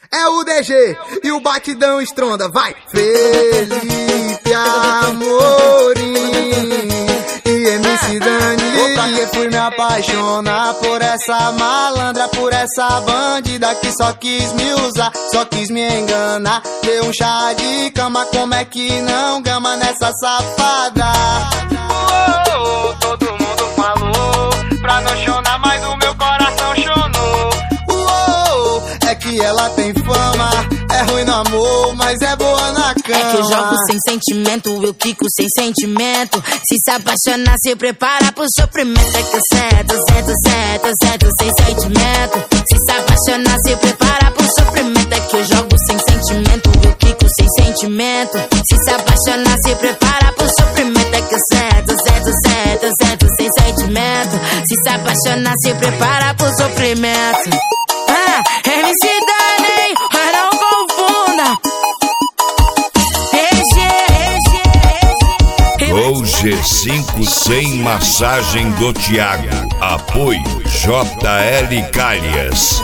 É o DG e o batidão estronda, vai! Felipe Amorim e MC Dani. Pra que fui me apaixonar por essa malandra, por essa bandida que só quis me usar, só quis me enganar. Deu um chá de cama, como é que não gama nessa safada? Todo mundo falou pra não chorar, mas o meu coração chonou. É que ela tem fama, é ruim no amor, mas é boa na cama. É que eu jogo sem sentimento, eu quico sem sentimento. Se apaixonar, se prepara pro sofrimento. É que eu sento sem sentimento. Se apaixonar, se prepara pro sofrimento. É que eu jogo sem sentimento, eu quico sem sentimento. Se apaixonar, se prepara pro sofrimento. É que eu sento sem sentimento. Se apaixonar, se prepara pro sofrimento. MC Dani, mas não confunda. O G5 sem massagem do Thiago. Apoio JL Calhas.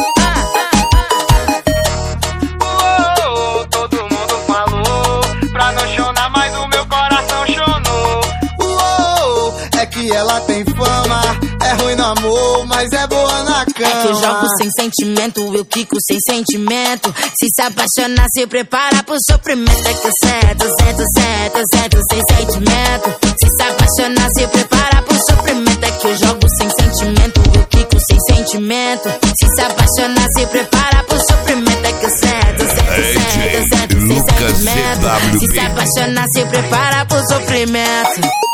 Todo mundo falou pra não chorar, mas o meu coração chonou. É que ela tem fama, é ruim no amor, mas é boa na cama. É que eu jogo sem sentimento, eu quico sem sentimento. Se apaixonar, se prepara pro sofrimento. É que eu sento sem sentimento. Se apaixonar, se prepara pro sofrimento. É que eu jogo sem sentimento, eu quico sem sentimento. Se apaixonar, se prepara pro sofrimento. É que eu sento sem sentimento. Se apaixonar, se prepara pro sofrimento.